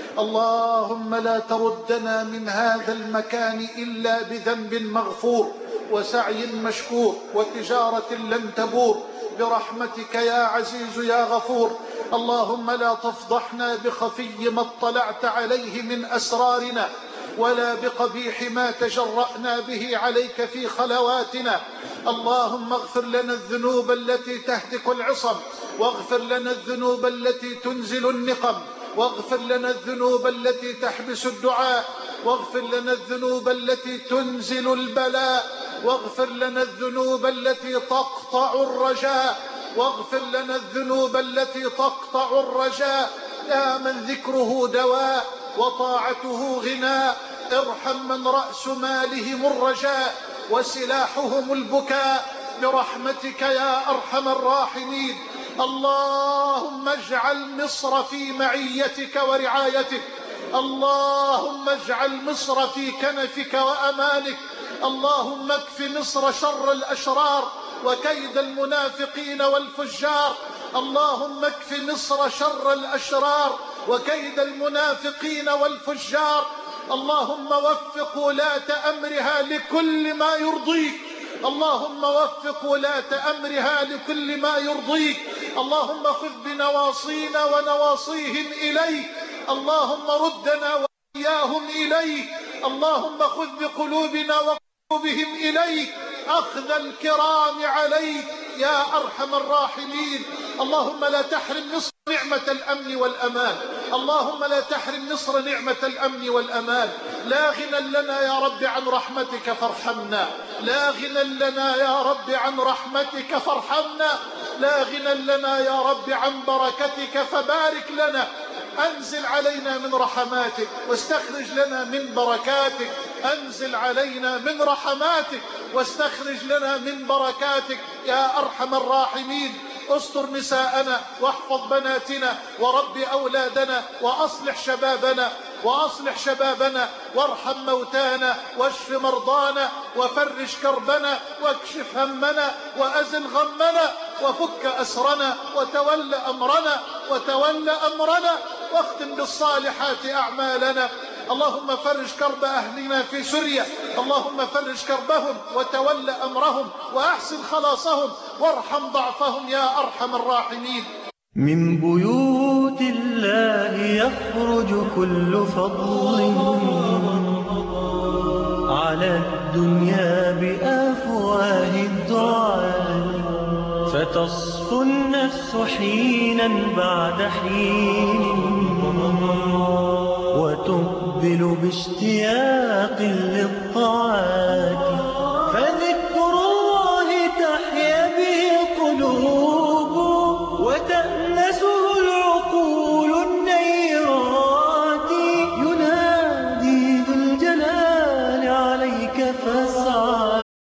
اللهم لا تردنا من هذا المكان إلا بذنب مغفور وسعي مشكور وتجارة لن تبور برحمتك يا عزيز يا غفور. اللهم لا تفضحنا بخفي ما اطلعت عليه من أسرارنا ولا بقبيح ما تجرأنا به عليك في خلواتنا. اللهم اغفر لنا الذنوب التي تهتك العصم، واغفر لنا الذنوب التي تنزل النقم، واغفر لنا الذنوب التي تحبس الدعاء، واغفر لنا الذنوب التي تنزل البلاء، واغفر لنا الذنوب التي تقطع الرجاء، واغفر لنا الذنوب التي تقطع الرجاء. يا من ذكره دواء وطاعته غناء، ارحم من رأس مالهم الرجاء وسلاحهم البكاء برحمتك يا أرحم الراحمين. اللهم اجعل مصر في معيتك ورعايتك، اللهم اجعل مصر في كنفك وأمانك. اللهم اكف مصر شر الأشرار وكيد المنافقين والفجار. اللهم اكف مصر شر الأشرار وكيد المنافقين والفجار. اللهم وفق ولاة أمرها لكل ما يرضيك، اللهم وفق ولاة أمرها لكل ما يرضيك. اللهم خذ بنواصينا ونواصيهم إليك، اللهم ردنا وإياهم إليك. اللهم خذ بقلوبنا وقلوبهم إليك أخذ الكرام عليك يا أرحم الراحمين. اللهم لا تحرم مصر نعمة الأمن والأمان، اللهم لا تحرم مصر نعمة الأمن والأمان. لا غنى لنا يا رب عن رحمتك فارحمنا، لا غنى لنا يا رب عن رحمتك فارحمنا، لا غنى لنا يا رب عن بركتك فبارك لنا. أنزل علينا من رحماتك واستخرج لنا من بركاتك، أنزل علينا من رحماتك واستخرج لنا من بركاتك يا أرحم الراحمين. استر نساءنا واحفظ بناتنا ورب أولادنا وأصلح شبابنا وأصلح شبابنا، وارحم موتانا واشف مرضانا وفرج كربنا واكشف همنا وأزل غمنا وفك أسرنا وتولى أمرنا واختم بالصالحات أعمالنا. اللهم فرج كرب أهلنا في سوريا، اللهم فرج كربهم وتولى أمرهم وأحسن خلاصهم وارحم ضعفهم يا أرحم الراحمين. من بيوت الله يخرج كل فضل على الدنيا بأفواه الدعاء، فتصفو النفس حينا بعد حين وتقبل باشتياق للطاعات.